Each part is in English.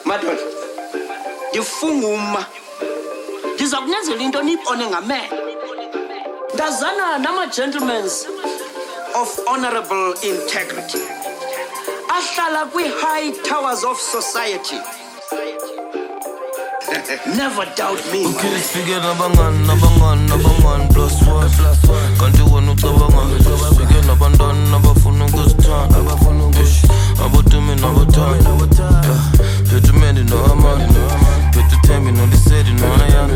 Madoda, ngifunguma. Ngizakunenzela into niyibone ngamehlo. Ndazana nama-gentlemen of honorable integrity. Ahlala kwi-high towers of society. Never doubt me. Okay, figure nabangan plus one. Kanti wena ucabanga. Figure nabandana abafuna ukuzithanda. Abotumi nabothanda. Phethe mende no amani. Phethe thembi no lisedi no ayami.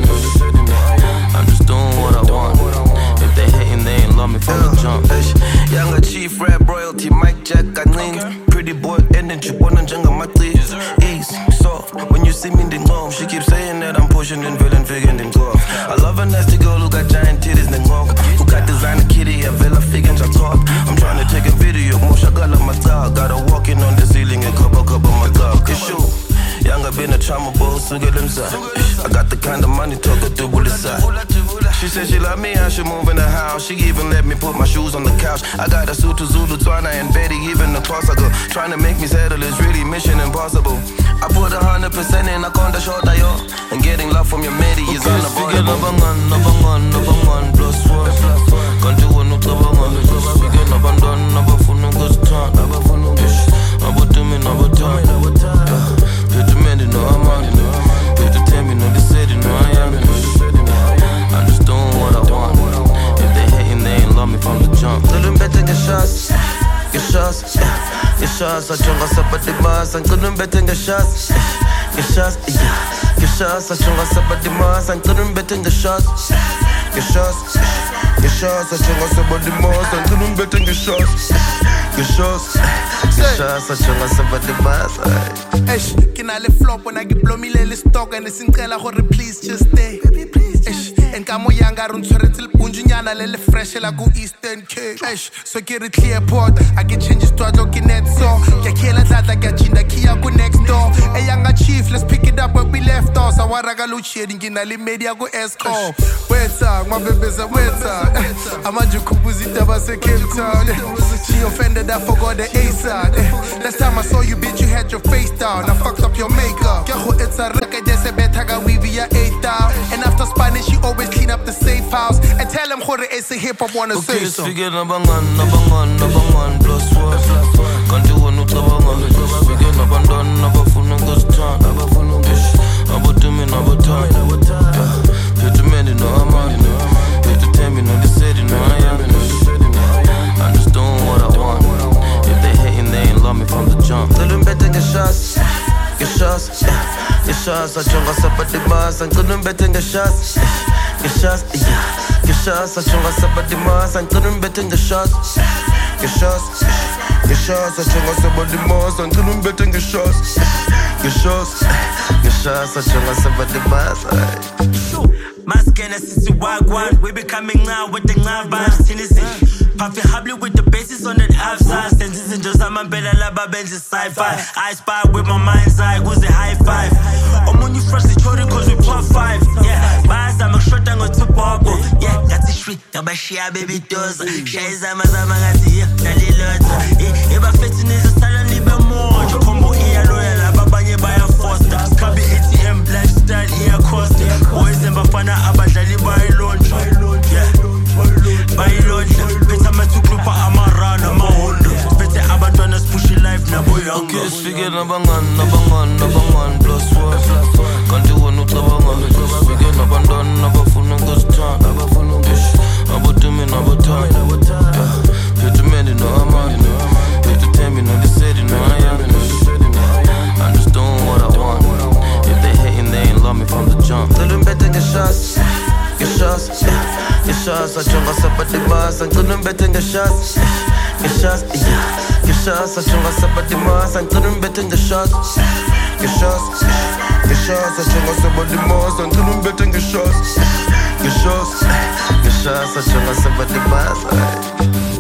I'm just doing what I want. If they hating, they ain't love me from the jump. Younger chief rap royalty, Mike Jack kancane. Pretty boy energy, bona njengamaqi. Easy, soft. When you see me in the she keeps saying that I'm pushing and feeling figuring and off. I love a nasty girl who got giant titties and walk. Who got designer kitty and vela figures on top. I'm trying to take a video, more shagala my dog. Got her walking on the ceiling and cover my dog. It's you. Younger been a trauma bowl, so get inside. I got the kind of money talk her to bullet side. She said she love me, I should move in the house. She even let me put my shoes on the couch. I got a suit to Zulu, Twana and Betty, even the toss I go. Trying to make me settle is really mission impossible. I put 100% in, I can't show that yo. And getting love from your mate is unavoidable. Nabangan plus one. Can't do one no tabangan. Figure nabafuna ukuzithanda. Abotumi nabothanda. Phethe mende no amani. Phethe thembi no lisedi no ayami. I'm just doing what I want. If they hating, they ain't love me from the jump. Couldn't bet in your shots. Your shots. I chunga sabati mas. I couldn't bet in your shots. Your shots. I chunga sabati mas. I couldn't bet in your shots. Your shots. I chunga sabati mas. I couldn't bet in your shots. Your shots. I chunga sabati mas. Can I lift flop when I get blow me lele stock and it's in trailer hore please just stay. Baby please just stay. En kamo yanga run tshwere til punjunyana lele fresh la go Eastern Cape. So get it clear port. I get changes to looking at so. Ke khela tlatla ke chinda kia go next door. A younger chief, let's pick it up where we left off. Sawaraga lu shading ngina li media go escort. Weta, my baby's a weta. Amaju kubuzita base Cape Town. She offended, I forgot the A-side. Last time I saw you, bitch, you had your face down. I fucked up your makeup. It's a record, just a betaga we via 8,000. And after Spanish, she always clean up the safe house. And tell them who it's a hip hop wanna say so. Figure nabangan plus one. Can't do one no tabangan. Figure nabandana abafuna ukuzithanda. Abotumi nabothanda. Phethe mende no amani. Phethe thembi no lisedi no ayami. I'm just doing what I want. If they hating, they ain't love me from the jump. Couldn't bet in your shots. Your shots. I chunga sabati mas. I couldn't bet in your shots. Your shots. I chunga sabati mas. I couldn't bet in your shots. Your shots. I chunga sabati mas. I couldn't bet in your shots. Your shots. I chunga sabati mas. Maskena sisi wagwan. We be coming now with the vibes. Tennessee. Puffy Hably with the bases on the outside. Senses in just I'm a bella laba bench sci-fi. I spy with my mind's eye, who's a high five. I'm on you fresh the children cause we pop five. Yeah, bars I'm a short and go to Bobo. Yeah, got the street, Tabashia baby does. Shays I'm a Zamagati, Nali Lota. If I fit in is a salad, live more. You combo here, loyal, Babanye by a foster. Scabby ATM, black style, here Costa. Boys and Bafana, Abadali by launch. Yeah, by launch. Okay, figure nabangan plus one. Can't do one no tabangan. Figure nabandana abafuna ukuzithanda. Abotumi nabothanda. Phethe mende no amani. Phethe thembi no lisedi no ayami. I'm just doing what I want. If they hating, they ain't love me from the jump. Couldn't bet in your shots. Your shots. I chunga sabati mas. I couldn't bet in your shots. Your shots. I chunga sabati mas. I couldn't bet in your shots. Your shots. I chunga sabati mas. I couldn't bet in your shots. Your shots. I chunga sabati mas.